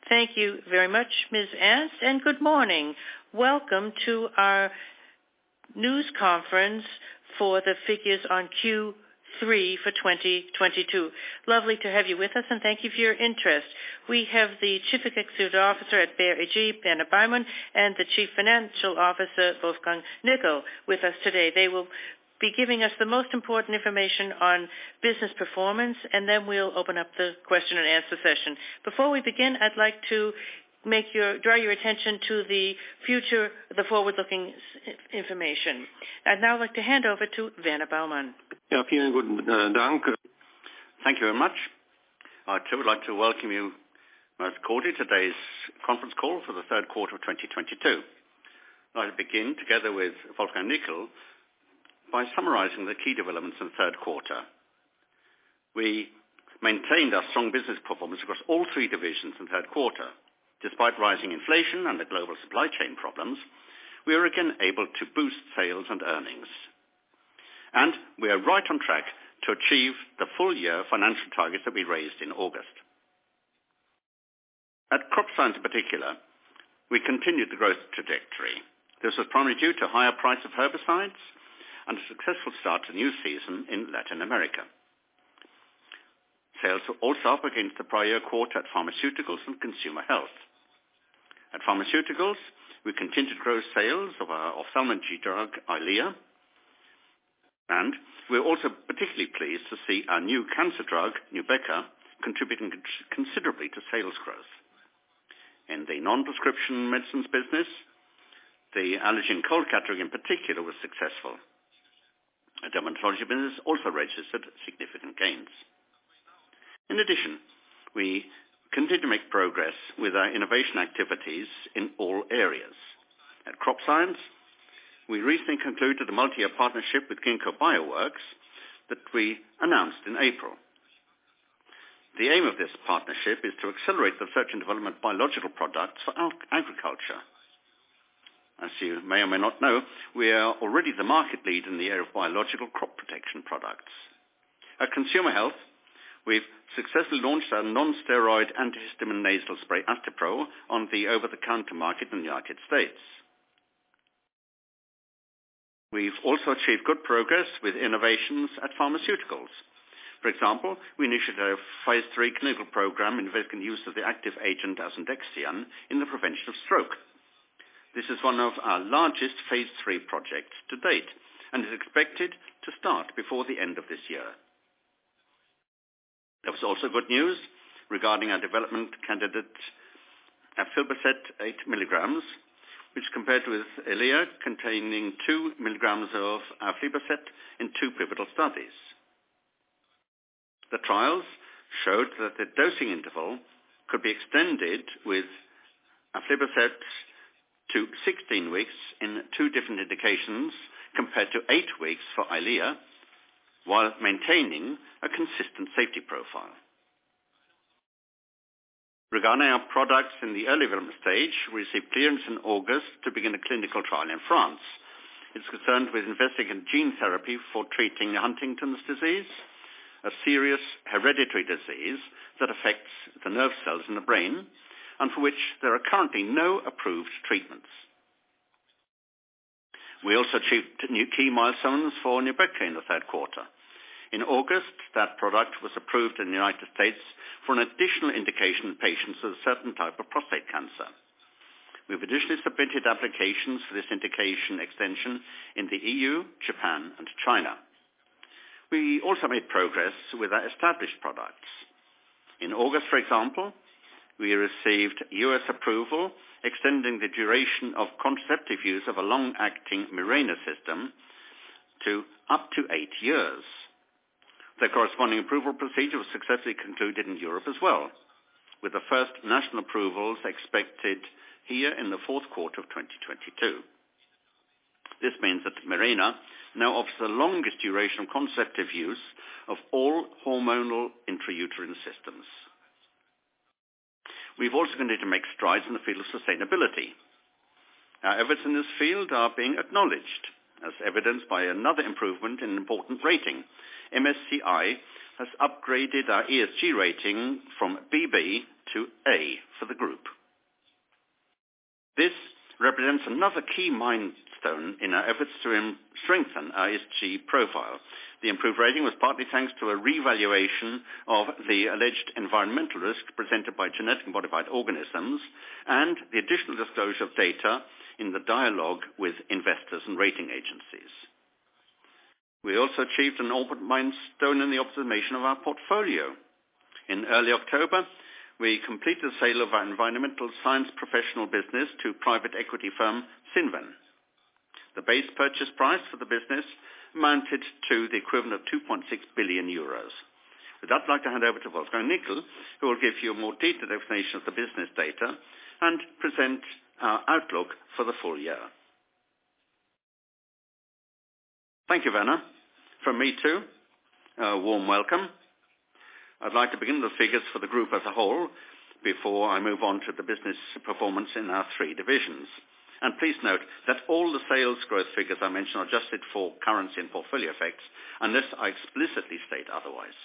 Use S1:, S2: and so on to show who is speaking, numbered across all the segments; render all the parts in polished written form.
S1: Thank you very much, Ms. Ernst, and good morning. Welcome to our news conference for the figures on Q3 for 2022. Lovely to have you with us, and thank you for your interest. We have the Chief Executive Officer at Bayer AG, Werner Baumann, and the Chief Financial Officer, Wolfgang Nickl, with us today. They will be giving us the most important information on business performance, and then we'll open up the question and answer session. Before we begin, I'd like to draw your attention to the forward-looking information. I'd now like to hand over to Werner Baumann.
S2: Ja, vielen guten Dank.
S3: Thank you very much. I too would like to welcome you most cordially to today's conference call for the third quarter of 2022. I'd like to begin together with Wolfgang Nickl by summarizing the key developments in the third quarter. We maintained our strong business performance across all three divisions in the third quarter. Despite rising inflation and the global supply chain problems, we are again able to boost sales and earnings. And we are right on track to achieve the full year financial targets that we raised in August. At Crop Science in particular, we continued the growth trajectory. This was primarily due to higher price of herbicides and a successful start to the new season in Latin America. Sales were also up against the prior year quarter at Pharmaceuticals and Consumer Health. At Pharmaceuticals, we continued to grow sales of our ophthalmology drug, Eylea, and we're also particularly pleased to see our new cancer drug, Nubeqa, contributing considerably to sales growth. In the non-prescription medicines business, the allergy and cold category in particular was successful. The dermatology business also registered significant gains. In addition, we continue to make progress with our innovation activities in all areas. At Crop Science, we recently concluded a multi-year partnership with Ginkgo Bioworks that we announced in April. The aim of this partnership is to accelerate the research and development of biological products for agriculture. As you may or may not know, we are already the market leader in the area of biological crop protection products. At Consumer Health, we've successfully launched our non-steroid antihistamine nasal spray Astepro on the over-the-counter market in the United States. We've also achieved good progress with innovations at Pharmaceuticals. For example, we initiated a phase 3 clinical program investigating use of the active agent asundexian in the prevention of stroke. This is one of our largest phase 3 projects to date and is expected to start before the end of this year. There was also good news regarding our development candidate aflibercept 8 milligrams, which compared with Eylea containing 2 milligrams of aflibercept in 2 pivotal studies. The trials showed that the dosing interval could be extended with aflibercept to 16 weeks in 2 different indications compared to 8 weeks for Eylea, while maintaining a consistent safety profile. Regarding our products in the early development stage, we received clearance in August to begin a clinical trial in France. It's concerned with investigating gene therapy for treating Huntington's disease, a serious hereditary disease that affects the nerve cells in the brain, and for which there are currently no approved treatments. We also achieved new key milestones for Nubeqa in the third quarter. In August, that product was approved in the United States for an additional indication in patients with a certain type of prostate cancer. We've additionally submitted applications for this indication extension in the EU, Japan, and China. We also made progress with our established products. In August, for example, we received US approval extending the duration of contraceptive use of a long-acting Mirena system to up to 8 years. The corresponding approval procedure was successfully concluded in Europe as well, with the first national approvals expected here in the fourth quarter of 2022. This means that Mirena now offers the longest duration of contraceptive use of all hormonal intrauterine systems. We've also continued to make strides in the field of sustainability. Our efforts in this field are being acknowledged, as evidenced by another improvement in an important rating. MSCI has upgraded our ESG rating from BB to A for the group. This represents another key milestone in our efforts to strengthen our ESG profile. The improved rating was partly thanks to a revaluation of the alleged environmental risk presented by genetically modified organisms and the additional disclosure of data in the dialogue with investors and rating agencies. We also achieved an important milestone in the optimization of our portfolio. In early October, we completed the sale of our environmental science professional business to private equity firm Cinven. The base purchase price for the business amounted to the equivalent of 2.6 billion euros. With that, I'd like to hand over to Wolfgang Nickl, who will give you a more detailed explanation of the business data and present our outlook for the full year. Thank you, Werner. From me too, a warm welcome. I'd like to begin with the figures for the group as a whole before I move on to the business performance in our three divisions. And please note that all the sales growth figures I mentioned are adjusted for currency and portfolio effects, unless I explicitly state otherwise.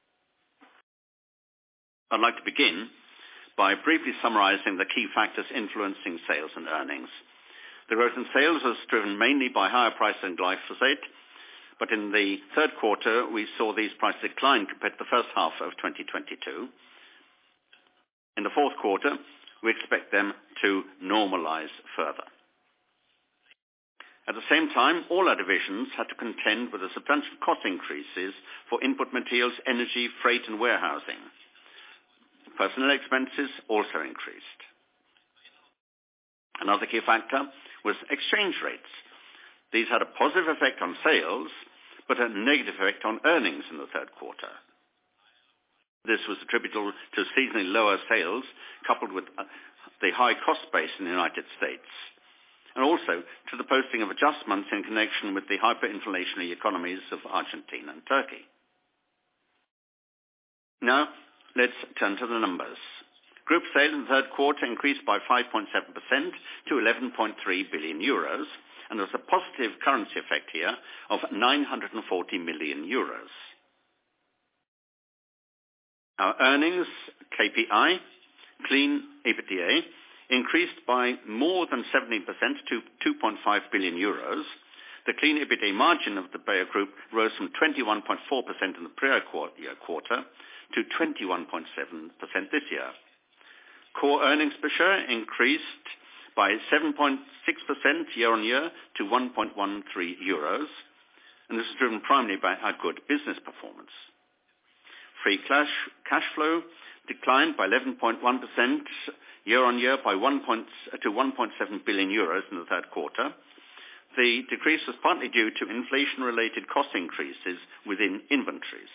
S3: I'd like to begin by briefly summarizing the key factors influencing sales and earnings. The growth in sales was driven mainly by higher prices in glyphosate, but in the third quarter we saw these prices decline compared to the first half of 2022. In the fourth quarter, we expect them to normalize further. At the same time, all our divisions had to contend with the substantial cost increases for input materials, energy, freight and warehousing. Personnel expenses also increased. Another key factor was exchange rates. These had a positive effect on sales, but a negative effect on earnings in the third quarter. This was attributable to seasonally lower sales, coupled with the high cost base in the United States, and also to the posting of adjustments in connection with the hyperinflationary economies of Argentina and Turkey. Now, let's turn to the numbers. Group sales in the third quarter increased by 5.7% to 11.3 billion euros, and there was a positive currency effect here of 940 million euros. Our earnings KPI, clean EBITDA, increased by more than 70% to 2.5 billion euros. The clean EBITDA margin of the Bayer Group rose from 21.4% in the prior quarter to 21.7% this year. Core earnings per share increased by 7.6% year-on-year to 1.13 euros, and this is driven primarily by our good business performance. Free cash flow declined by 11.1% year-on-year by 1.7 billion euros in the third quarter. The decrease was partly due to inflation-related cost increases within inventories.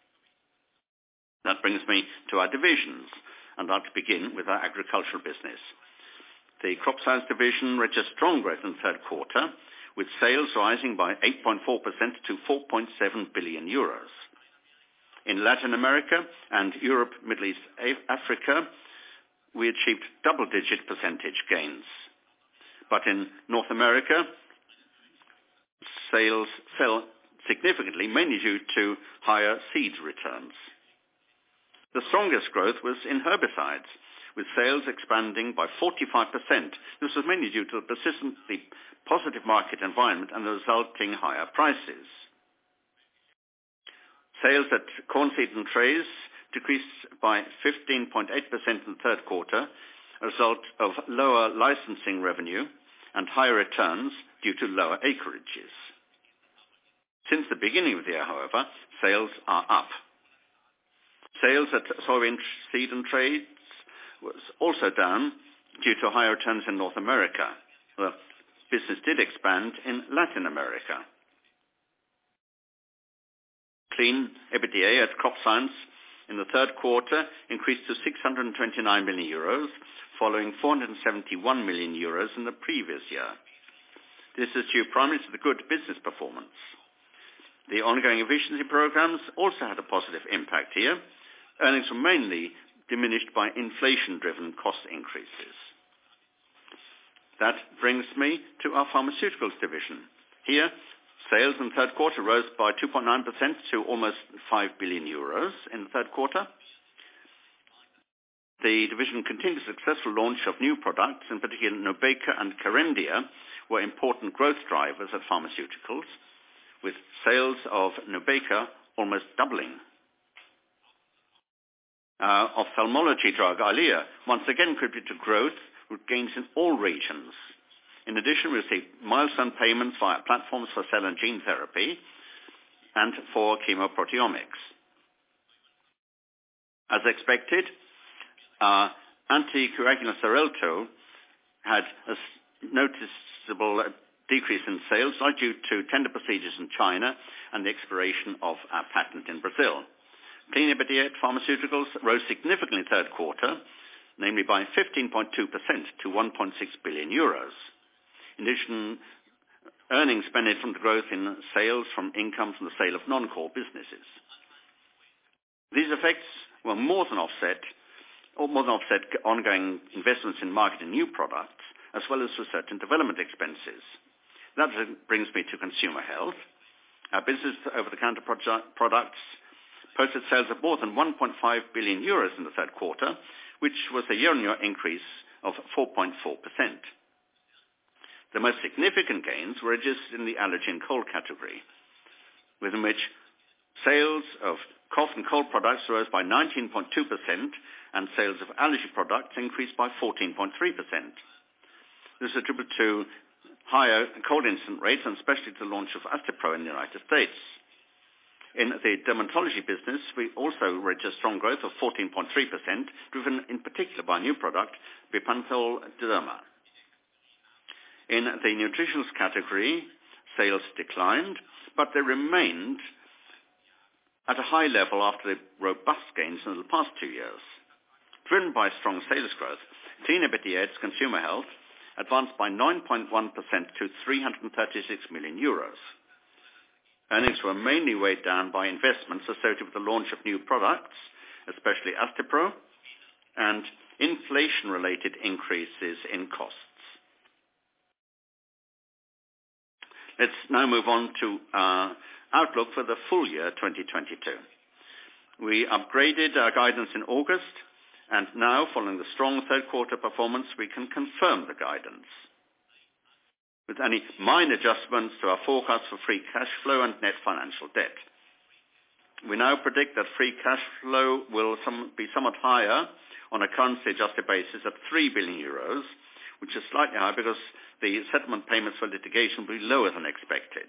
S3: That brings me to our divisions, and I'd like to begin with our agricultural business. The crop science division registered strong growth in the third quarter, with sales rising by 8.4% to 4.7 billion euros. In Latin America and Europe, Middle East, Africa, we achieved double-digit percentage gains. But in North America, sales fell significantly, mainly due to higher seed returns. The strongest growth was in herbicides, with sales expanding by 45%. This was mainly due to the persistently positive market environment and the resulting higher prices. Sales at corn seed and trays decreased by 15.8% in the third quarter, a result of lower licensing revenue and higher returns due to lower acreages. Since the beginning of the year, however, sales are up. Sales at soybean seed and trays was also down due to higher returns in North America. The business did expand in Latin America. Clean EBITDA at crop science in the third quarter increased to 629 million euros, following 471 million euros in the previous year. This is due primarily to the good business performance. The ongoing efficiency programs also had a positive impact here. Earnings were mainly diminished by inflation-driven cost increases. That brings me to our pharmaceuticals division. Here, Sales in the third quarter rose by 2.9% to almost 5 billion euros in the third quarter. The division continued the successful launch of new products, in particular Nubeqa and Kerendia were important growth drivers at pharmaceuticals, with sales of Nubeqa almost doubling. Ophthalmology drug Eylea once again contributed to growth with gains in all regions. In addition, we received milestone payments via platforms for cell and gene therapy and for chemoproteomics. As expected, anticoagulant Xarelto had a noticeable decrease in sales, not due to tender procedures in China and the expiration of our patent in Brazil. Clean EBITDA Pharmaceuticals rose significantly in the third quarter, namely by 15.2% to 1.6 billion euros. In addition, earnings benefited from the growth in sales from income from the sale of non-core businesses. These effects were more than offset ongoing investments in market and new products, as well as research and development expenses. That brings me to consumer health. Our business over-the-counter products posted sales of more than 1.5 billion euros in the third quarter, which was a year-on-year increase of 4.4%. The most significant gains were registered in the allergy and cold category, within which sales of cough and cold products rose by 19.2% and sales of allergy products increased by 14.3%. This is attributed to higher cold incident rates and especially to the launch of Astepro in the United States. In the dermatology business, we also registered strong growth of 14.3%, driven in particular by a new product, Bepanthen Derma. In the nutritionals category, sales declined, but they remained at a high level after the robust gains in the past 2 years. Driven by strong sales growth, Clean EBITDA Consumer Health advanced by 9.1% to 336 million euros. Earnings were mainly weighed down by investments associated with the launch of new products, especially Astepro, and inflation-related increases in costs. Let's now move on to our outlook for the full year 2022. We upgraded our guidance in August, and now, following the strong third quarter performance, we can confirm the guidance, with any minor adjustments to our forecast for free cash flow and net financial debt. We now predict that free cash flow will be somewhat higher on a currency-adjusted basis at 3 billion euros, which is slightly higher because the settlement payments for litigation will be lower than expected.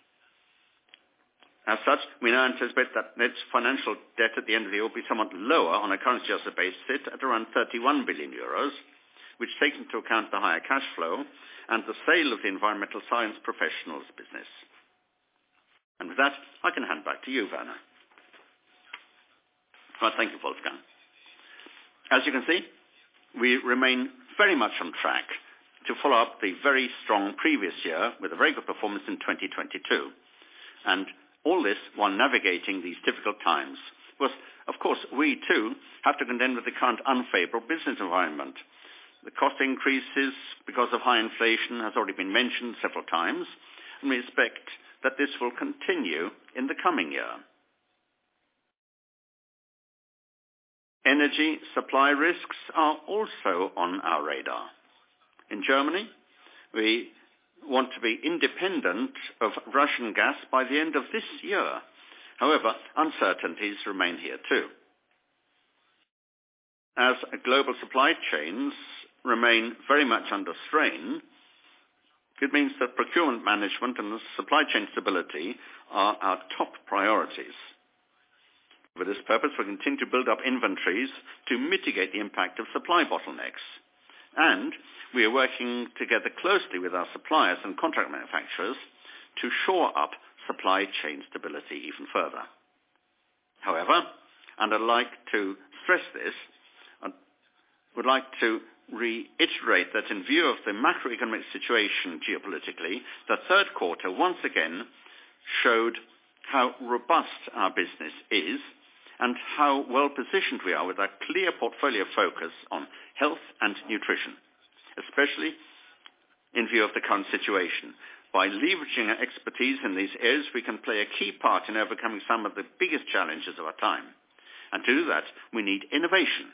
S3: As such, we now anticipate that net financial debt at the end of the year will be somewhat lower on a currency-adjusted basis at around 31 billion euros, which takes into account the higher cash flow and the sale of the environmental science professionals business. And with that, I can hand back to you, Werner. Well, thank you, Wolfgang. As you can see, we remain very much on track to follow up the very strong previous year with a very good performance in 2022. And all this while navigating these difficult times. Because, of course, we too have to contend with the current unfavorable business environment. The cost increases because of high inflation has already been mentioned several times, and we expect that this will continue in the coming year. Energy supply risks are also on our radar. In Germany, we want to be independent of Russian gas by the end of this year. However, uncertainties remain here too. As global supply chains remain very much under strain, it means that procurement management and supply chain stability are our top priorities. For this purpose, we continue to build up inventories to mitigate the impact of supply bottlenecks. And we are working together closely with our suppliers and contract manufacturers to shore up supply chain stability even further. However, and I'd like to stress this, I would like to reiterate that in view of the macroeconomic situation geopolitically, the third quarter once again showed how robust our business is and how well positioned we are with our clear portfolio focus on health and nutrition, especially in view of the current situation. By leveraging our expertise in these areas, we can play a key part in overcoming some of the biggest challenges of our time. And to do that, we need innovation.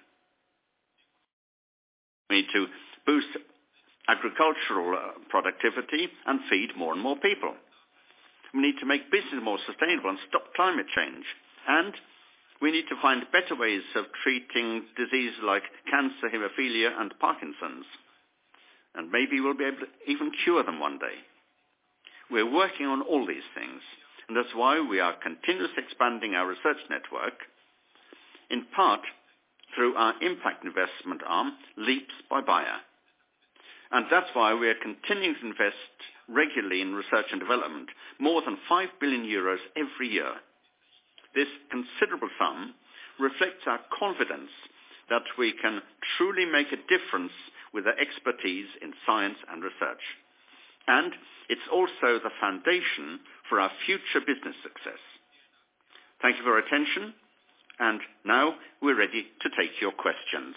S3: We need to boost agricultural productivity and feed more and more people. We need to make business more sustainable and stop climate change. And we need to find better ways of treating diseases like cancer, hemophilia, and Parkinson's. And maybe we'll be able to even cure them one day. We're working on all these things, and that's why we are continuously expanding our research network, in part through our impact investment arm, Leaps by Bayer. And that's why we are continuing to invest regularly in research and development, more than 5 billion euros every year. This considerable sum reflects our confidence that we can truly make a difference with our expertise in science and research. And it's also the foundation for our future business success. Thank you for your attention, and now we're ready to take your questions.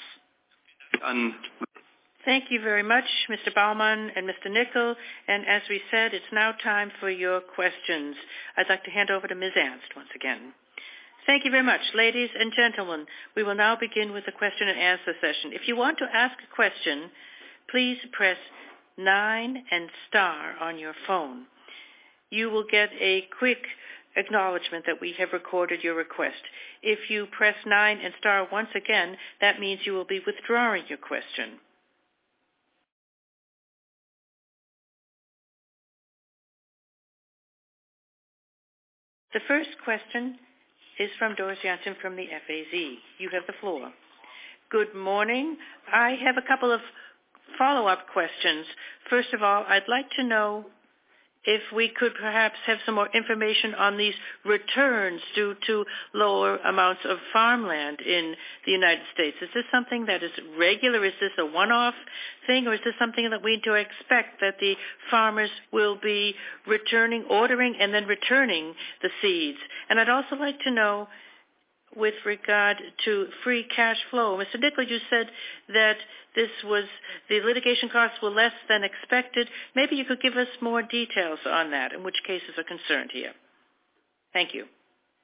S1: Thank you very much, Mr. Baumann and Mr. Nickel. And as we said, it's now time for your questions. I'd like to hand over to Ms. Ernst once again. Thank you very much. Ladies and gentlemen, we will now begin with the question and answer session. If you want to ask a question, please press 9 and star on your phone. You will get a quick acknowledgement that we have recorded your request. If you press 9 and star once again, that means you will be withdrawing your question. The first question is from Doris Janssen from the FAZ. You have the floor. Good morning. I have a couple of follow-up questions. First of all, I'd like to know if we could perhaps have some more information on these returns due to lower amounts of farmland in the United States. Is this something that is regular? Is this a one-off thing, or is this something that we do expect that the farmers will be ordering and then returning the seeds? And I'd also like to know, with regard to free cash flow, Mr. Nickel, you said that the litigation costs were less than expected. Maybe you could give us more details on that, and which cases are concerned here. Thank you.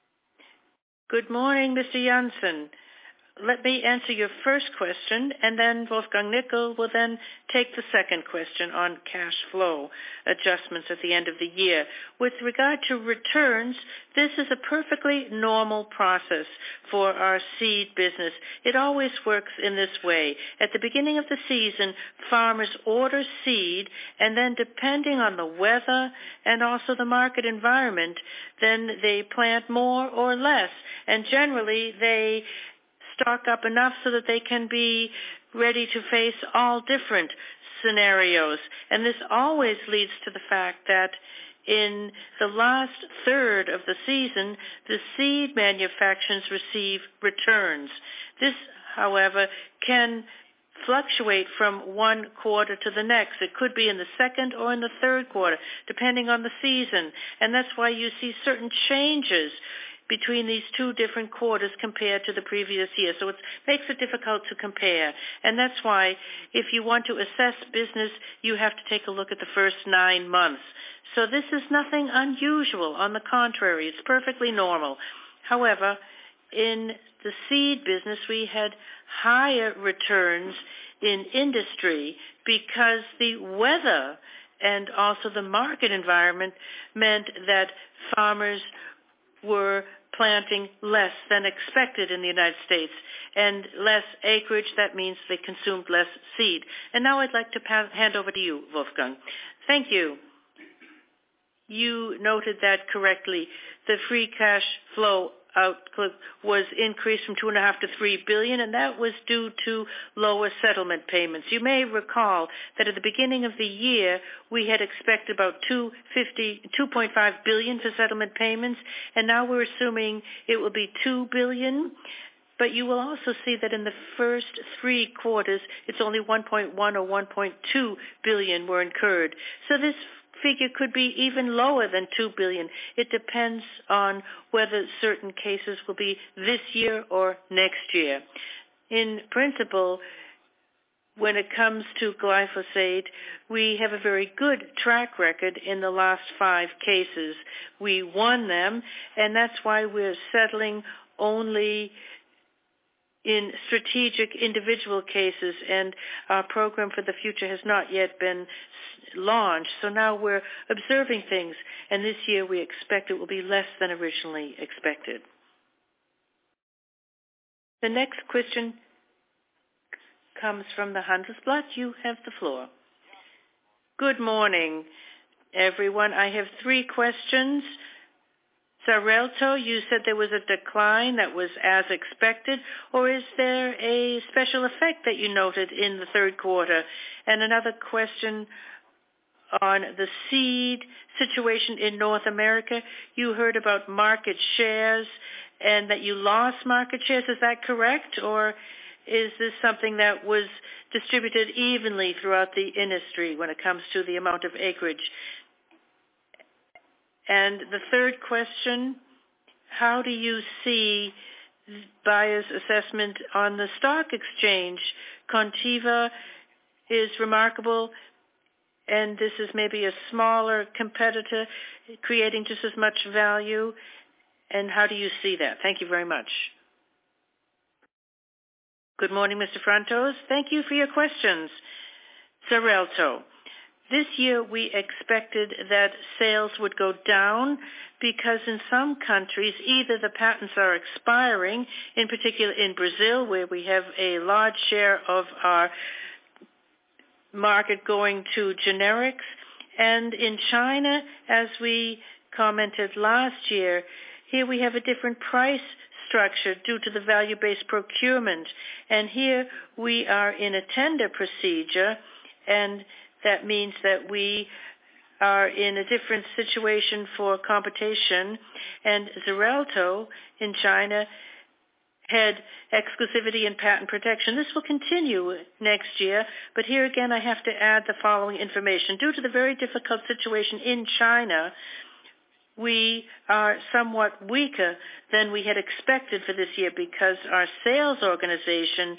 S1: Good morning, Mr. Janssen. Let me answer your first question, and then Wolfgang Nickel will then take the second question on cash flow adjustments at the end of the year. With regard to returns, this is a perfectly normal process for our seed business. It always works in this way. At the beginning of the season, farmers order seed, and then depending on the weather and also the market environment, then they plant more or less, and generally they stock up enough so that they can be ready to face all different scenarios. And this always leads to the fact that in the last third of the season, the seed manufacturers receive returns. This, however, can fluctuate from one quarter to the next. It could be in the second or in the third quarter, depending on the season. And that's why you see certain changes between these two different quarters compared to the previous year. So it makes it difficult to compare. And that's why if you want to assess business, you have to take a look at the first 9 months. So this is nothing unusual. On the contrary, it's perfectly normal. However, in the seed business, we had higher returns in industry because the weather and also the market environment meant that farmers were planting less than expected in the United States, and less acreage, that means they consumed less seed. And now I'd like to hand over to you, Wolfgang. Thank you. You noted that correctly. The free cash flow outlook was increased from 2.5 to 3 billion, and that was due to lower settlement payments. You may recall that at the beginning of the year, we had expected about 2.5 billion for settlement payments, and now we're assuming it will be 2 billion. But you will also see that in the first 3 quarters, it's only 1.1 or 1.2 billion were incurred. So this figure could be even lower than 2 billion. It depends on whether certain cases will be this year or next year. In principle, when it comes to glyphosate, we have a very good track record in the last 5 cases. We won them, and that's why we're settling only in strategic individual cases, and our program for the future has not yet been launched. So now we're observing things, and this year we expect it will be less than originally expected. The next question comes from the Handelsblatt. You have the floor. Good morning, everyone. I have 3 questions. Xarelto, you said there was a decline that was as expected, or is there a special effect that you noted in the third quarter? And another question on the seed situation in North America. You heard about market shares and that you lost market shares. Is that correct? Or is this something that was distributed evenly throughout the industry when it comes to the amount of acreage? And the third question, how do you see Bayer's assessment on the stock exchange? Corteva is remarkable, and this is maybe a smaller competitor creating just as much value. And how do you see that? Thank you very much. Good morning, Mr. Frantos. Thank you for your questions. Xarelto. This year we expected that sales would go down because in some countries either the patents are expiring, in particular in Brazil where we have a large share of our market going to generics, and in China, as we commented last year, here we have a different price structure due to the value-based procurement, and here we are in a tender procedure, and that means that we are in a different situation for competition, and Xarelto in China had exclusivity and patent protection. This will continue next year, but here again I have to add the following information. Due to the very difficult situation in China, we are somewhat weaker than we had expected for this year because our sales organization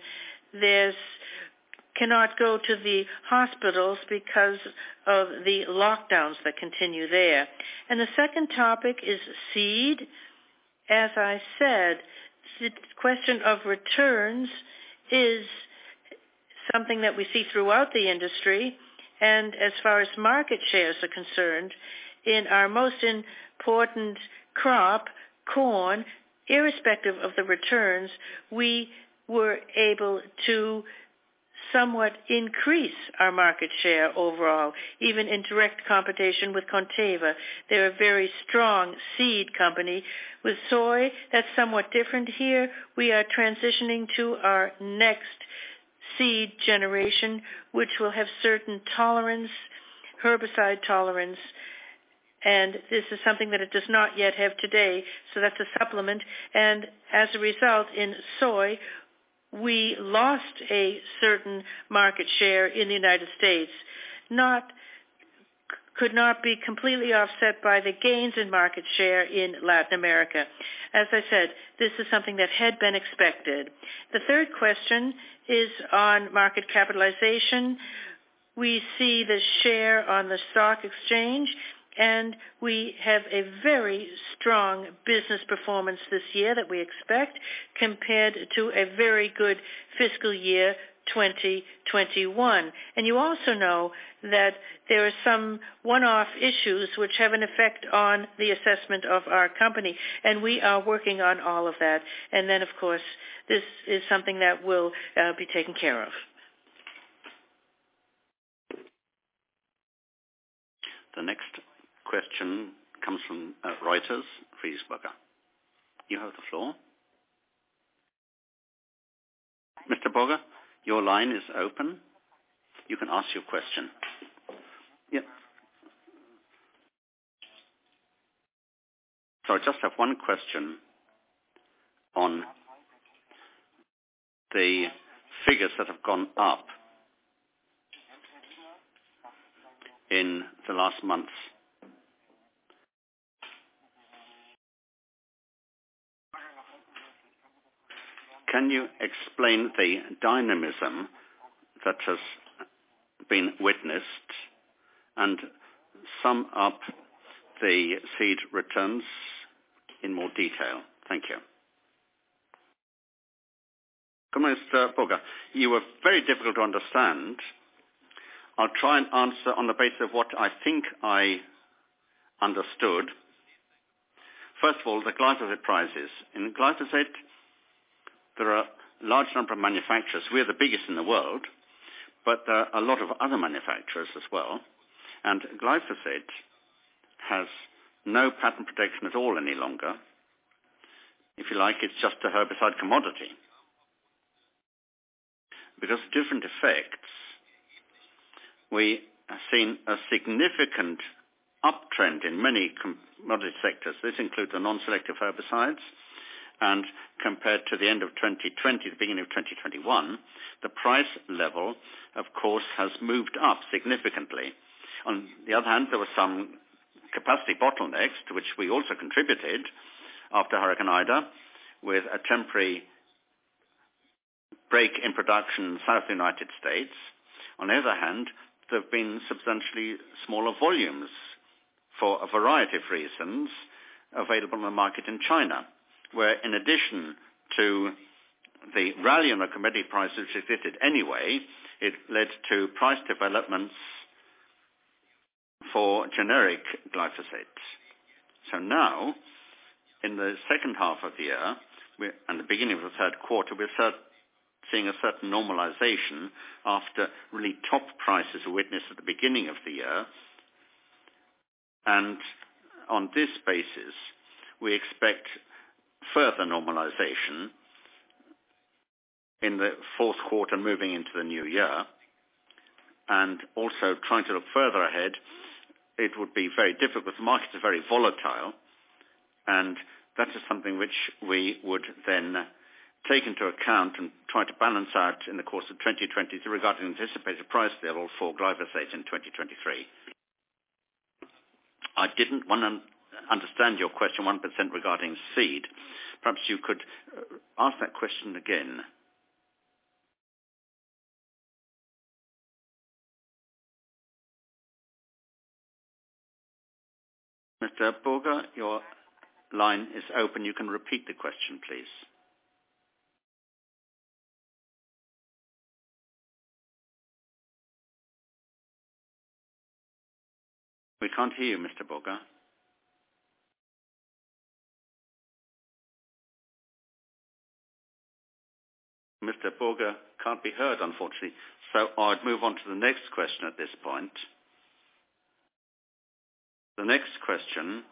S1: cannot go to the hospitals because of the lockdowns that continue there. And the second topic is seed. As I said, the question of returns is something that we see throughout the industry. And as far as market shares are concerned, in our most important crop, corn, irrespective of the returns, we were able to somewhat increase our market share overall, even in direct competition with Corteva. They're a very strong seed company. With soy, that's somewhat different here. We are transitioning to our next seed generation, which will have certain tolerance, herbicide tolerance, and this is something that it does not yet have today, so that's a supplement. And as a result, in soy, we lost a certain market share in the United States, could not be completely offset by the gains in market share in Latin America. As I said, this is something that had been expected. The third question is on market capitalization. We see the share on the stock exchange, and we have a very strong business performance this year that we expect compared to a very good fiscal year 2021. And you also know that there are some one-off issues which have an effect on the assessment of our company, and we are working on all of that. And then, of course, this is something that will be taken care of.
S3: The next question comes from Reuters, Friesberger. You have the floor. Mr. Borger, your line is open. You can ask your question. Yeah. So I just have one question on the figures that have gone up in the last months. Can you explain the dynamism that has been witnessed and sum up the seed returns in more detail? Thank you. Mr. Burger, you were very difficult to understand. I'll try and answer on the basis of what I think I understood. First of all, the glyphosate prices. In glyphosate, there are a large number of manufacturers. We're the biggest in the world, but there are a lot of other manufacturers as well. And glyphosate has no patent protection at all any longer. If you like, it's just a herbicide commodity. Because of different effects, we have seen a significant uptrend in many commodity sectors. This includes the non-selective herbicides, and compared to the end of 2020, the beginning of 2021, the price level, of course, has moved up significantly. On the other hand, there were some capacity bottlenecks to which we also contributed after Hurricane Ida, with a temporary break in production in South United States. On the other hand, there have been substantially smaller volumes for a variety of reasons available in the market in China, where in addition to the rally on the commodity prices which existed anyway, it led to price developments for generic glyphosate. So now, in the second half of the year, and the beginning of the third quarter, we're seeing a certain normalization after really top prices were witnessed at the beginning of the year. And on this basis, we expect further normalization in the fourth quarter moving into the new year. And also trying to look further ahead, it would be very difficult. The markets are very volatile, and that is something which we would then take into account and try to balance out in the course of 2023 regarding anticipated price level for glyphosate in 2023. I didn't understand your question 1% regarding seed. Perhaps you could ask that question again. Mr. Burger, your line is open. You can repeat the question, please. We can't hear you, Mr. Burger. Mr. Burger can't be heard, unfortunately. So I'd move on to the next question at this point. The next question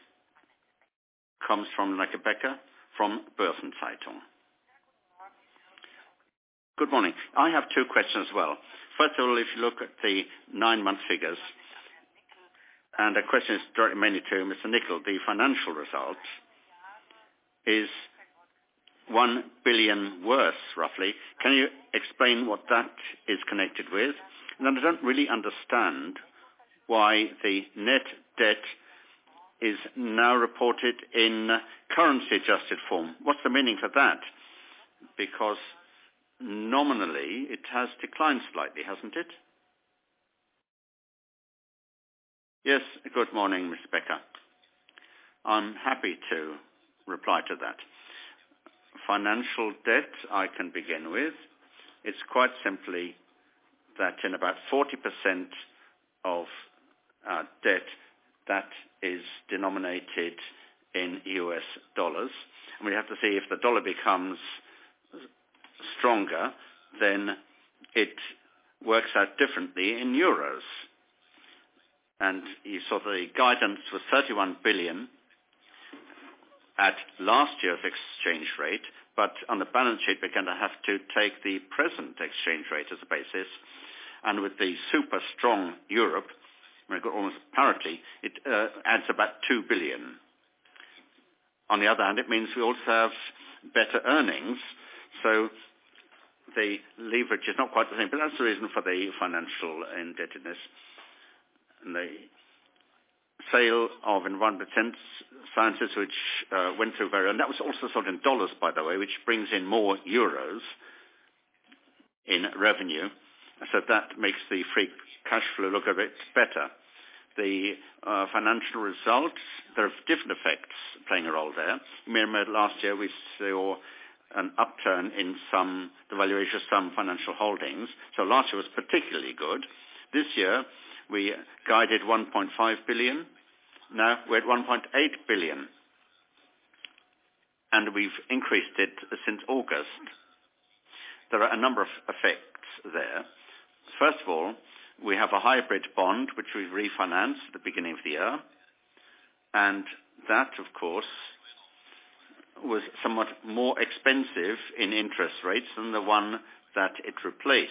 S3: comes from Nike Becker from Börsenzeitung. Good morning. I have two questions as well. First of all, if you look at the 9-month figures, and the question is directly mainly to Mr. Nickel, the financial result is 1 billion worse, roughly. Can you explain what that is connected with? And then I don't really understand why the net debt is now reported in currency-adjusted form. What's the meaning for that? Because nominally it has declined slightly, hasn't it? Yes, good morning, Mr. Becker. I'm happy to reply to that. Financial debt, I can begin with. It's quite simply that in about 40% of debt that is denominated in US dollars. And we have to see if the dollar becomes stronger, then it works out differently in euros. And you saw the guidance was 31 billion at last year's exchange rate, but on the balance sheet we're going to have to take the present exchange rate as a basis. And with the super strong Europe, we've got almost parity, it adds about 2 billion. On the other hand, it means we also have better earnings, so the leverage is not quite the same, but that's the reason for the financial indebtedness. And the sale of Environmental Sciences, which went through and that was also sold in dollars, by the way, which brings in more euros in revenue. So that makes the free cash flow look a bit better. The financial results, there are different effects playing a role there. You may remember last year we saw an upturn in the valuation of some financial holdings. So last year was particularly good. This year we guided 1.5 billion. Now we're at 1.8 billion. And we've increased it since August. There are a number of effects there. First of all, we have a hybrid bond which we refinanced at the beginning of the year. And that, of course, was somewhat more expensive in interest rates than the one that it replaced.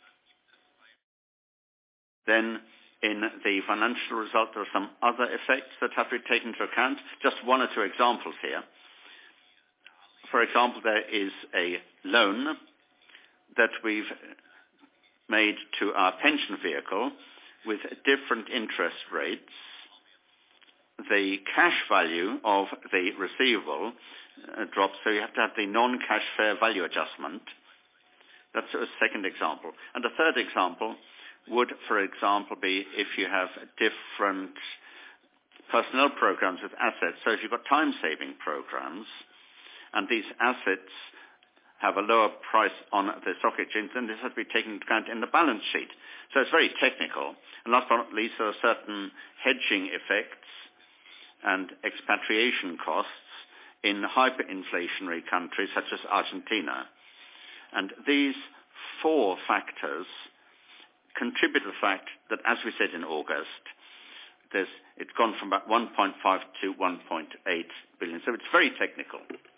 S3: Then in the financial result, there are some other effects that have to be taken into account. Just one or two examples here. For example, there is a loan that we've made to our pension vehicle with different interest rates. The cash value of the receivable drops, so you have to have the non-cash fair value adjustment. That's a second example. And a third example would, for example, be if you have different personnel programs with assets. So if you've got time-saving programs, and these assets have a lower price on the stock exchange, then this has to be taken into account in the balance sheet. So it's very technical. And last but not least, there are certain hedging effects and expatriation costs in hyperinflationary countries such as Argentina. And these four factors contribute to the fact that, as we said in August, it's gone from about 1.5 to 1.8 billion. So it's very technical.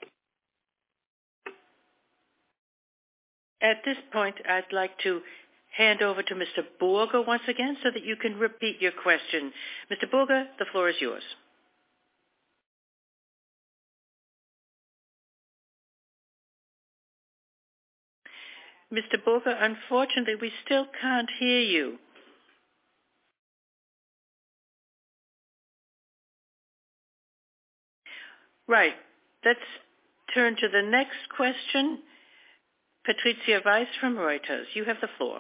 S1: At this point, I'd like to hand over to Mr. Burger once again so that you can repeat your question. Mr. Burger, the floor is yours. Mr. Burger, unfortunately, we still can't hear you. Right. Let's turn to the next question. Patricia Weiss from Reuters. You have the floor.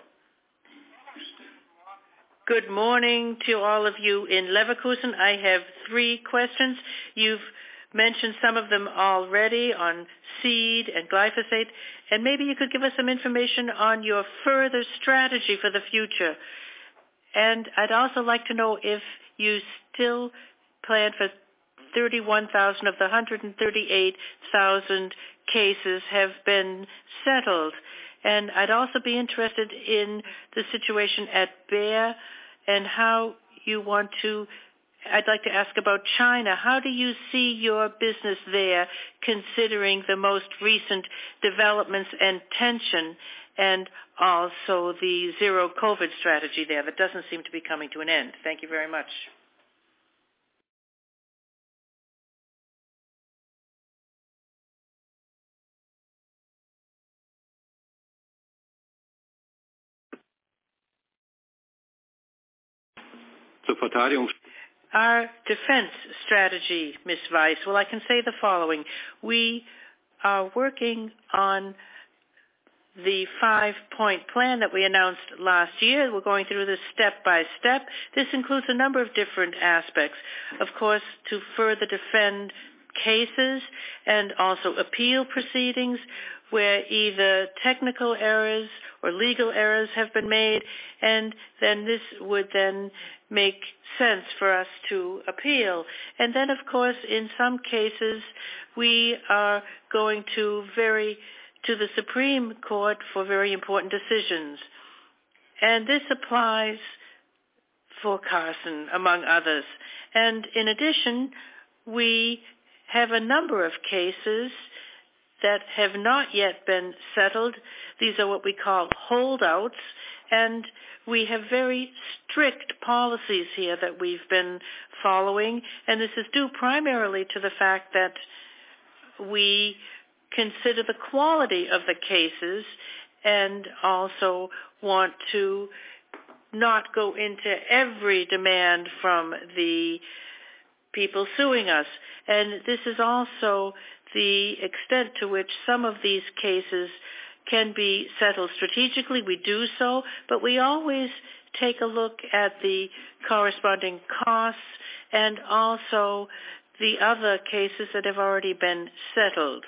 S1: Good morning to all of you in Leverkusen. I have 3 questions. You've mentioned some of them already on seed and glyphosate, and maybe you could give us some information on your further strategy for the future. And I'd also like to know if you still plan for 31,000 of the 138,000 cases have been settled. And I'd also be interested in the situation at Bayer and how you want to, I'd like to ask about China. How do you see your business there considering the most recent developments and tension and also the zero COVID strategy there that doesn't seem to be coming to an end? Thank you very much. Our defense strategy, Ms. Weiss, well, I can say the following. We are working on the 5-point plan that we announced last year. We're going through this step by step. This includes a number of different aspects. Of course, to further defend cases and also appeal proceedings where either technical errors or legal errors have been made, and then this would then make sense for us to appeal. And then, of course, in some cases, we are going to the Supreme Court for very important decisions. And this applies for Carson, among others. And in addition, we have a number of cases that have not yet been settled. These are what we call holdouts, and we have very strict policies here that we've been following, and this is due primarily to the fact that we consider the quality of the cases and also want to not go into every demand from the people suing us. And this is also the extent to which some of these cases can be settled strategically, we do so, but we always take a look at the corresponding costs and also the other cases that have already been settled.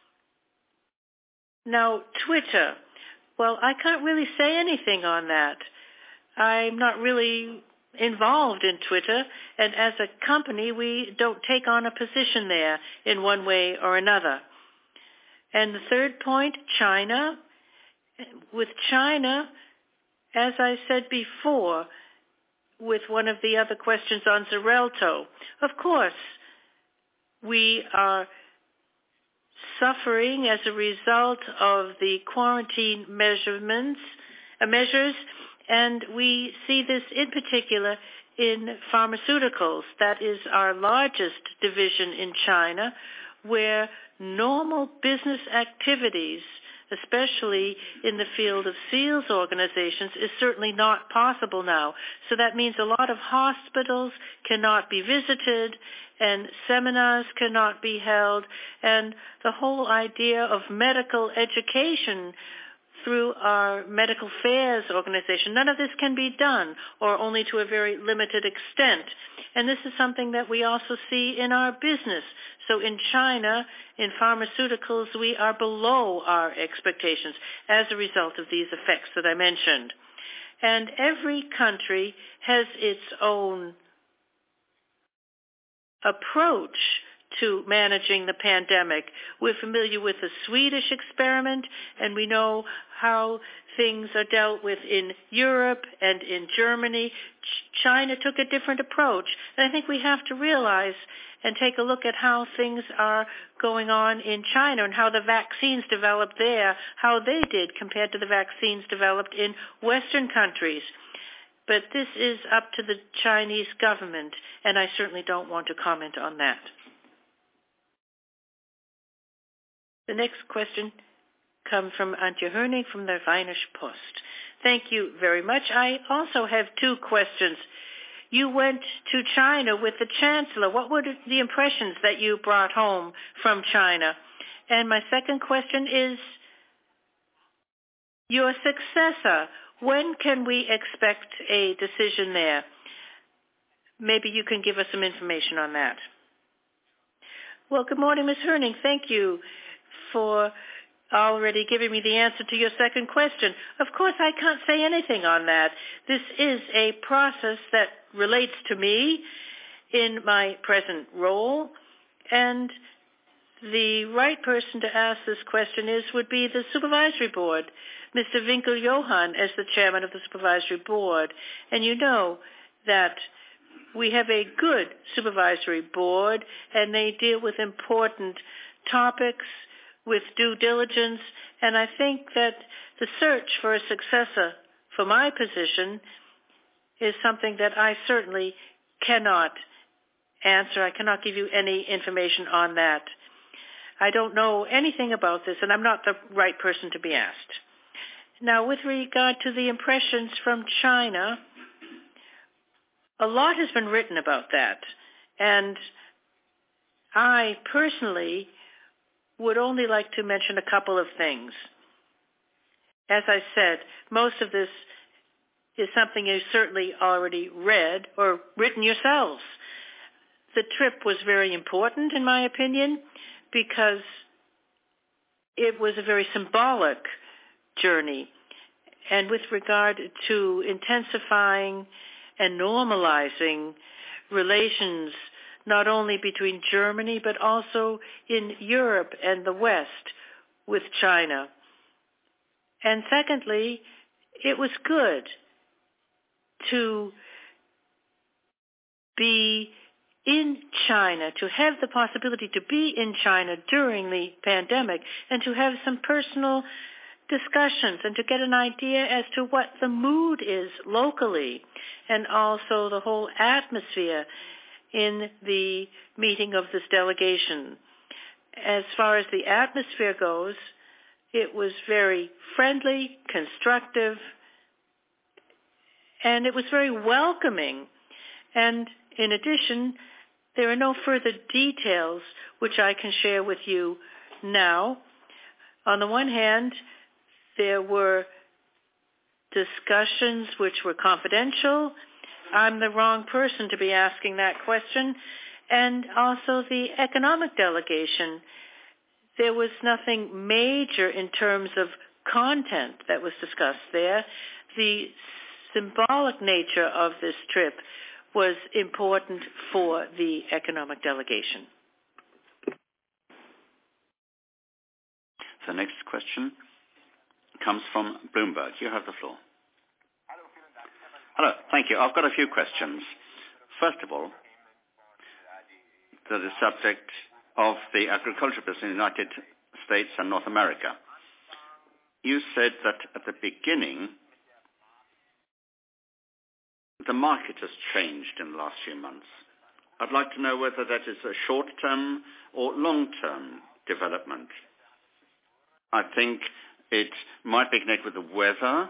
S1: Now, Twitter. Well, I can't really say anything on that. I'm not really involved in Twitter, and as a company, we don't take on a position there in one way or another. And the third point, China. With China, as I said before, with one of the other questions on Xarelto, of course, we are suffering as a result of the quarantine measures, and we see this in particular in pharmaceuticals. That is our largest division in China, where normal business activities, especially in the field of sales organizations, is certainly not possible now. So that means a lot of hospitals cannot be visited and seminars cannot be held, and the whole idea of medical education through our medical affairs organization, none of this can be done, or only to a very limited extent. And this is something that we also see in our business. So in China, in pharmaceuticals, we are below our expectations as a result of these effects that I mentioned. And every country has its own approach to managing the pandemic. We're familiar with the Swedish experiment, and we know how things are dealt with in Europe and in Germany. China took a different approach. And I think we have to realize and take a look at how things are going on in China and how the vaccines developed there, how they did compared to the vaccines developed in Western countries. But this is up to the Chinese government, and I certainly don't want to comment on that. The next question comes from Antje Herning from the Rheinische Post. Thank you very much. I also have two questions. You went to China with the Chancellor. What were the impressions that you brought home from China? And my second question is, your successor, when can we expect a decision there? Maybe you can give us some information on that. Well, good morning, Ms. Herning. Thank you for already giving me the answer to your second question. Of course, I can't say anything on that. This is a process that relates to me in my present role, and the right person to ask this question would be the Supervisory Board, Mr. Winkel-Johan, as the chairman of the Supervisory Board. And you know that we have a good Supervisory Board, and they deal with important topics with due diligence, and I think that the search for a successor for my position is something that I certainly cannot answer. I cannot give you any information on that. I don't know anything about this, and I'm not the right person to be asked. Now, with regard to the impressions from China, a lot has been written about that, and I personally would only like to mention a couple of things. As I said, most of this is something you certainly already read or written yourselves. The trip was very important, in my opinion, because it was a very symbolic journey. And with regard to intensifying and normalizing relations not only between Germany, but also in Europe and the West with China. And secondly, it was good to be in China, to have the possibility to be in China during the pandemic and to have some personal discussions and to get an idea as to what the mood is locally and also the whole atmosphere in the meeting of this delegation. As far as the atmosphere goes, it was very friendly, constructive, and it was very welcoming. And in addition, there are no further details which I can share with you now. On the one hand, there were discussions which were confidential. I'm the wrong person to be asking that question. And also the economic delegation. There was nothing major in terms of content that was discussed there. The symbolic nature of this trip was important for the economic delegation.
S3: The next question comes from Bloomberg. You have the floor. Hello, thank you. I've got a few questions. First of all, to the subject of the agriculture business in the United States and North America. You said that at the beginning, the market has changed in the last few months. I'd like to know whether that is a short-term or long-term development. I think it might be connected with the weather.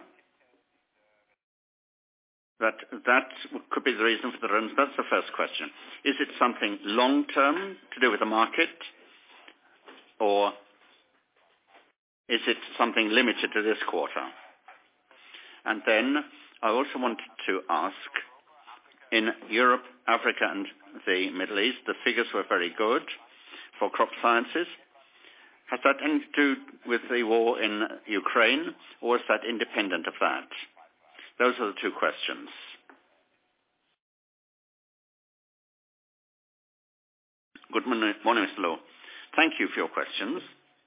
S3: That could be the reason for the runs. That's the first question. Is it something long-term to do with the market, or is it something limited to this quarter? And then I also wanted to ask, in Europe, Africa, and the Middle East, the figures were very good for crop sciences. Has that anything to do with the war in Ukraine, or is that independent of that? Those are the two questions. Good morning, Mr. Lowe. Thank you for your questions.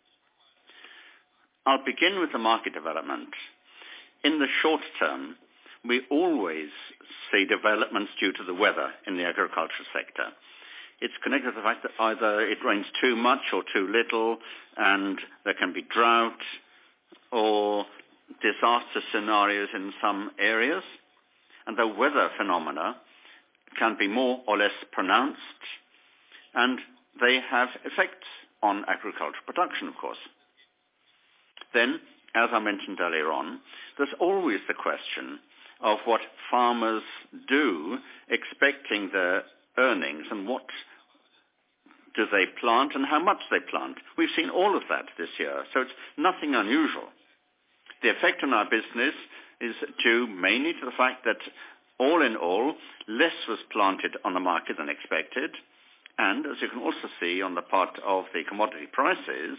S3: I'll begin with the market development. In the short term, we always see developments due to the weather in the agriculture sector. It's connected to the fact that either it rains too much or too little, and there can be drought or disaster scenarios in some areas, and the weather phenomena can be more or less pronounced, and they have effects on agricultural production, of course. Then, as I mentioned earlier on, there's always the question of what farmers do, expecting their earnings, and what do they plant and how much they plant. We've seen all of that this year, so it's nothing unusual. The effect on our business is due mainly to the fact that, all in all, less was planted on the market than expected. And as you can also see on the part of the commodity prices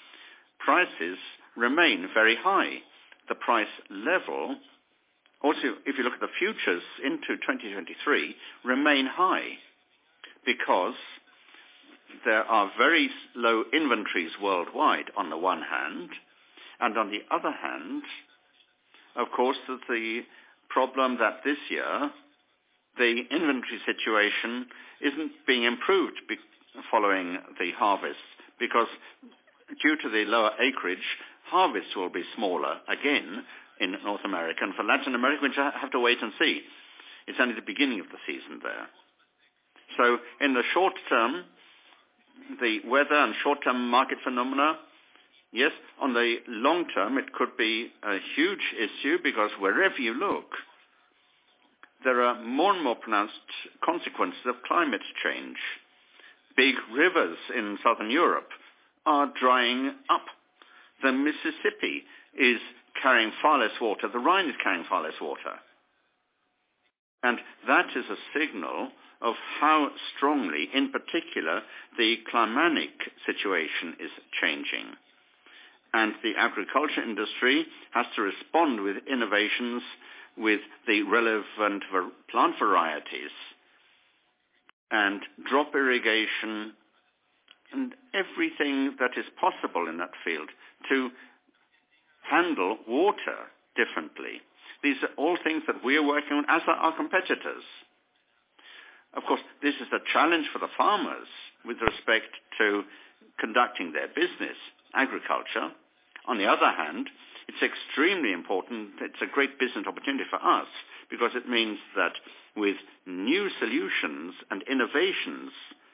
S3: remain very high. The price level, also if you look at the futures into 2023, remain high because there are very low inventories worldwide on the one hand, and on the other hand, of course, the problem that this year the inventory situation isn't being improved following the harvest, because due to the lower acreage, harvests will be smaller again in North America, and for Latin America, we have to wait and see. It's only the beginning of the season there. So in the short term, the weather and short-term market phenomena, yes, on the long term, it could be a huge issue because wherever you look, there are more and more pronounced consequences of climate change. Big rivers in southern Europe are drying up. The Mississippi is carrying far less water. The Rhine is carrying far less water. And that is a signal of how strongly, in particular, the climatic situation is changing. And the agriculture industry has to respond with innovations with the relevant plant varieties and drop irrigation and everything that is possible in that field to handle water differently. These are all things that we are working on, as are our competitors. Of course, this is a challenge for the farmers with respect to conducting their business, agriculture. On the other hand, it's extremely important. It's a great business opportunity for us because it means that with new solutions and innovations,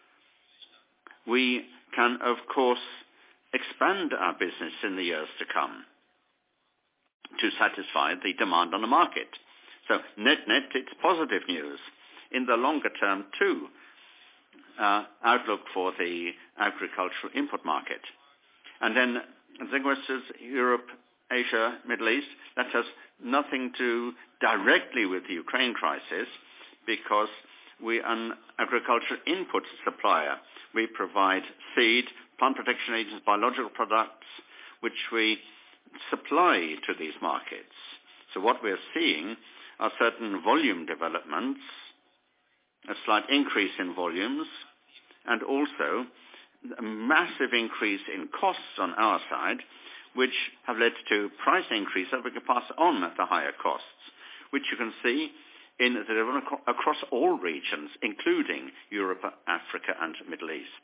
S3: we can, of course, expand our business in the years to come to satisfy the demand on the market. So net-net, it's positive news. In the longer term, too, outlook for the agricultural input market. And then the question is Europe, Asia, Middle East, that has nothing to do directly with the Ukraine crisis because we are an agricultural input supplier. We provide seed, plant protection agents, biological products, which we supply to these markets. So what we're seeing are certain volume developments, a slight increase in volumes, and also a massive increase in costs on our side, which have led to price increase that we can pass on at the higher costs, which you can see in the development across all regions, including Europe, Africa, and Middle East.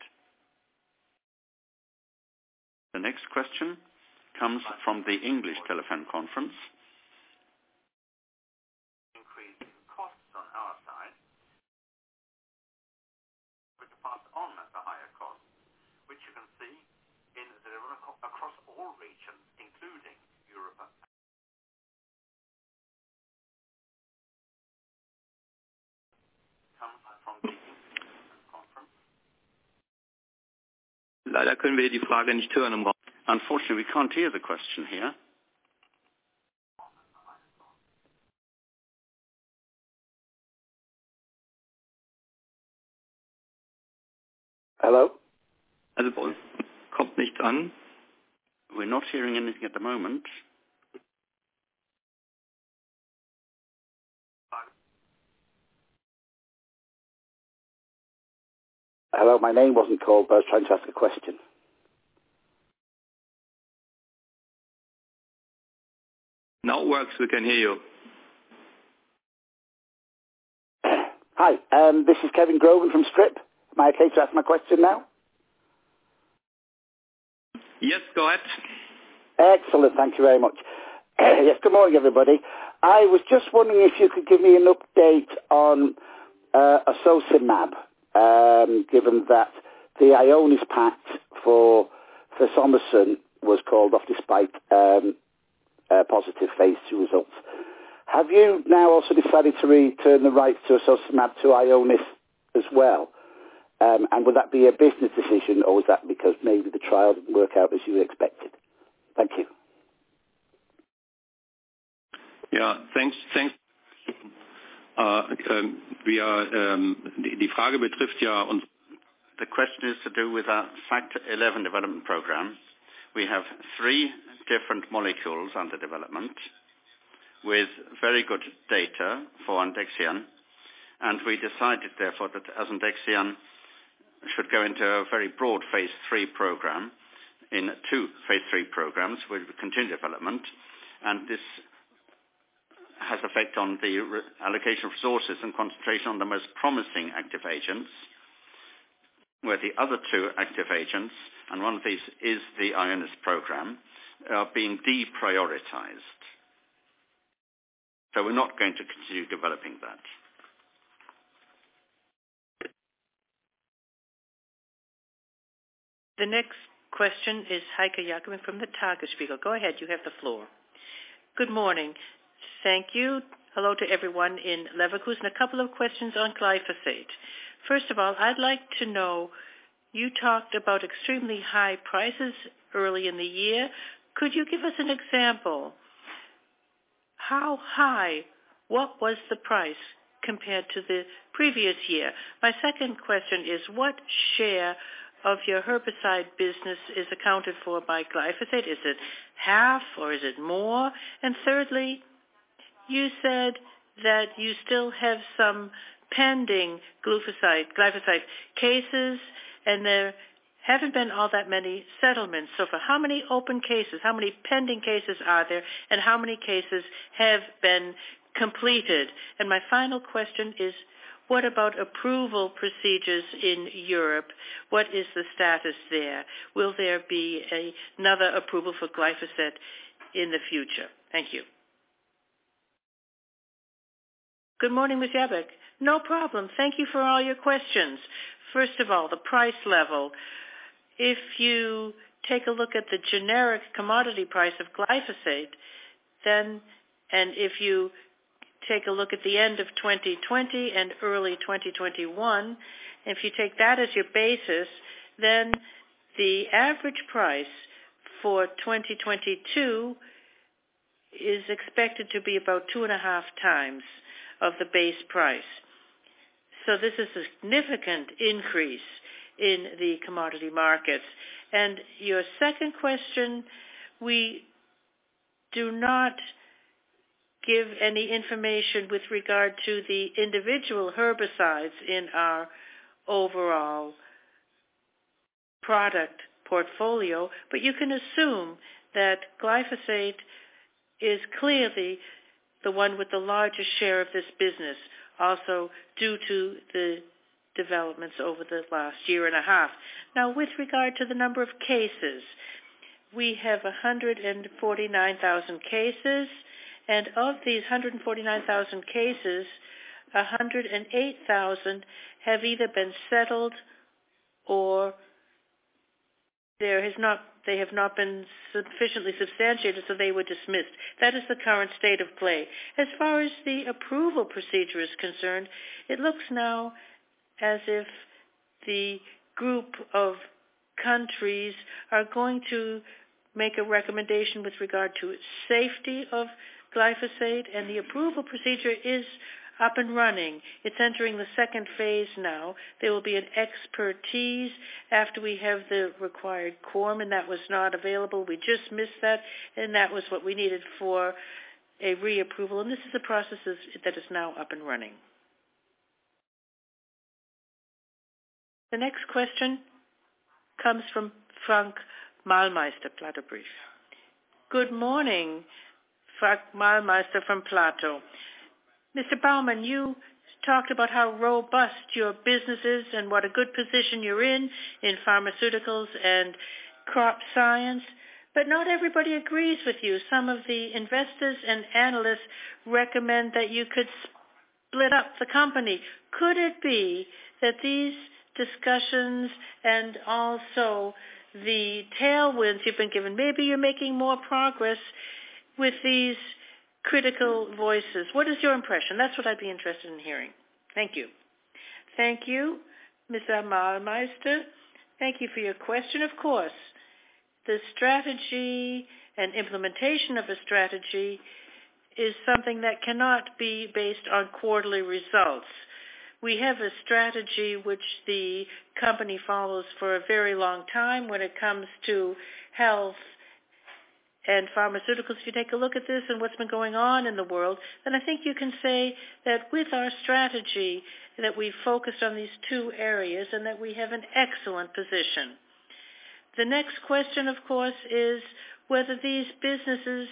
S3: The next question comes from the English telephone conference. Increase in costs on our side, we can pass on at the higher costs, which you can see in the development across all regions, including Europe. Comes from the English telephone conference.
S2: Leider können wir die Frage nicht hören im Raum.
S3: Unfortunately, we can't hear the question here.
S2: Hello? Also bei uns kommt nichts an.
S3: We're not hearing anything at the moment.
S4: Hello, my name wasn't called, but I was trying to ask a question.
S2: Now it works, we can hear you.
S4: Hi, this is Kevin Grogan from Strip. Am I okay to ask my question now?
S2: Yes, go ahead.
S4: Excellent, thank you very much. Yes, good morning, everybody. I was just wondering if you could give me an update on Asocimab, given that the Ionis pact for Sommerson was called off despite positive phase 2 results. Have you now also decided to return the rights to Asocimab to Ionis as well? And would that be a business decision, or was that because maybe the trial didn't work out as you expected? Thank you.
S2: Ja, thanks. Die Frage betrifft ja uns.
S3: The question is to do with our Factor 11 development program. We have 3 different molecules under development with very good data for Asundexian, and we decided therefore that Asundexian should go into a very broad phase 3 program in 2 phase 3 programs with continued development, and this has effect on the allocation of resources and concentration on the most promising active agents, where the other 2 active agents, and one of these is the Ionis program, are being deprioritized. So we're not going to continue developing that.
S1: The next question is Heike Jacobin from the Tagesspiegel. Go ahead, you have the floor. Good morning. Thank you. Hello to everyone in Leverkusen. A couple of questions on glyphosate. First of all, I'd like to know, you talked about extremely high prices early in the year. Could you give us an example? How high? What was the price compared to the previous year? My second question is, what share of your herbicide business is accounted for by glyphosate? Is it half or is it more? And thirdly, you said that you still have some pending glyphosate cases, and there haven't been all that many settlements. So for how many open cases, how many pending cases are there, and how many cases have been completed? And my final question is, what about approval procedures in Europe? What is the status there? Will there be another approval for glyphosate in the future? Thank you. Good morning, Ms. Jabek. No problem. Thank you for all your questions. First of all, the price level. If you take a look at the generic commodity price of glyphosate, and if you take a look at the end of 2020 and early 2021, if you take that as your basis, then the average price for 2022 is expected to be about 2.5 times of the base price. So this is a significant increase in the commodity markets. And your second question, we do not give any information with regard to the individual herbicides in our overall product portfolio, but you can assume that glyphosate is clearly the one with the largest share of this business, also due to the developments over the last year and a half. Now, with regard to the number of cases, we have 149,000 cases, and of these 149,000 cases, 108,000 have either been settled or they have not been sufficiently substantiated, so they were dismissed. That is the current state of play. As far as the approval procedure is concerned, it looks now as if the group of countries are going to make a recommendation with regard to safety of glyphosate, and the approval procedure is up and running. It's entering the second phase now. There will be an expertise after we have the required quorum, and that was not available. We just missed that, and that was what we needed for a reapproval. And this is a process that is now up and running. The next question comes from Frank Mahlmeister, Plato Brief. Good morning, Frank Mahlmeister from Plato. Mr. Baumann, you talked about how robust your business is and what a good position you're in pharmaceuticals and crop science, but not everybody agrees with you. Some of the investors and analysts recommend that you could split up the company. Could it be that these discussions and also the tailwinds you've been given, maybe you're making more progress with these critical voices? What is your impression? That's what I'd be interested in hearing. Thank you. Thank you, Mr. Mahlmeister. Thank you for your question. Of course, the strategy and implementation of a strategy is something that cannot be based on quarterly results. We have a strategy which the company follows for a very long time when it comes to health and pharmaceuticals. If you take a look at this and what's been going on in the world, then I think you can say that with our strategy that we focused on these two areas and that we have an excellent position. The next question, of course, is whether these businesses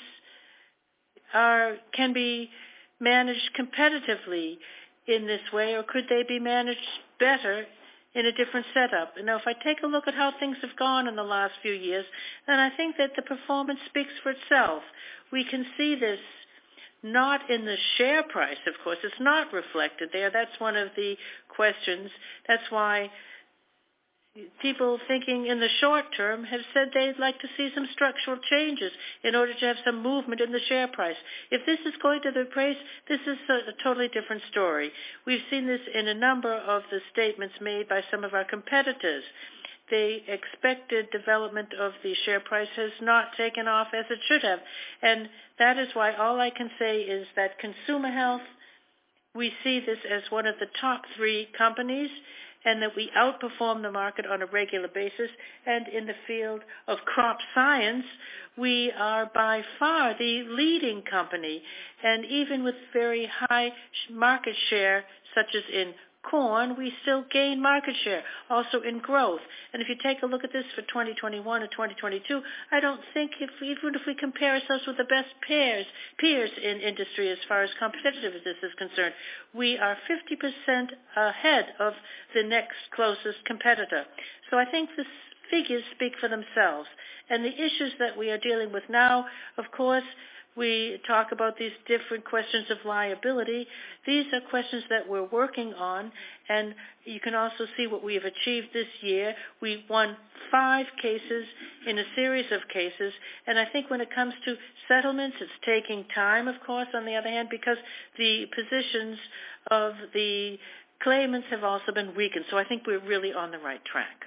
S1: can be managed competitively in this way, or could they be managed better in a different setup? Now, if I take a look at how things have gone in the last few years, then I think that the performance speaks for itself. We can see this not in the share price, of course. It's not reflected there. That's one of the questions. That's why people thinking in the short term have said they'd like to see some structural changes in order to have some movement in the share price. If this is going to the price, this is a totally different story. We've seen this in a number of the statements made by some of our competitors. The expected development of the share price has not taken off as it should have. And that is why all I can say is that consumer health, we see this as one of the top 3 companies, and that we outperform the market on a regular basis. And in the field of crop science, we are by far the leading company. And even with very high market share, such as in corn, we still gain market share, also in growth. And if you take a look at this for 2021 and 2022, I don't think even if we compare ourselves with the best peers in industry as far as competitiveness is concerned, we are 50% ahead of the next closest competitor. So I think the figures speak for themselves. And the issues that we are dealing with now, of course, we talk about these different questions of liability. These are questions that we're working on, and you can also see what we have achieved this year. We won 5 cases in a series of cases, and I think when it comes to settlements, it's taking time, of course, on the other hand, because the positions of the claimants have also been weakened. So I think we're really on the right track.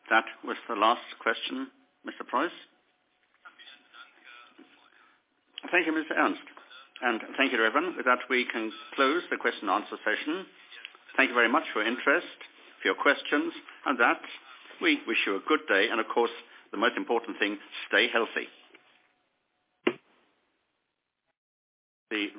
S3: That was the last question, Mr. Preuss. Thank you, Mr. Ernst. And thank you to everyone. With that, we can close the question and answer session. Thank you very much for your interest, for your questions, and that we wish you a good day. And, of course, the most important thing, stay healthy. The